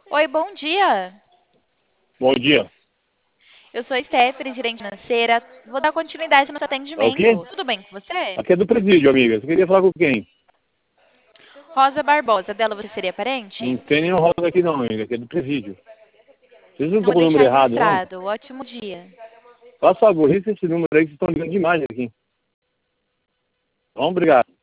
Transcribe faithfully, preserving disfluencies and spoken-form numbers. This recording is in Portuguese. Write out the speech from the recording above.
Oi, bom dia. Bom dia. Eu sou a Stephanie, gerente financeira. Vou dar continuidade no seu É o quê? atendimento. Tudo bem com você? Aqui é do presídio, amiga. Você queria falar com quem? Rosa Barbosa, dela você seria Não parente? tem nenhum roda aqui não, amiga. Aqui é do presídio. Vocês não Então estão vou com o deixar número errado, não? registrado. Ótimo dia. Faça favor, risca esse número aí que vocês estão ligando demais aqui. Vamos, obrigado.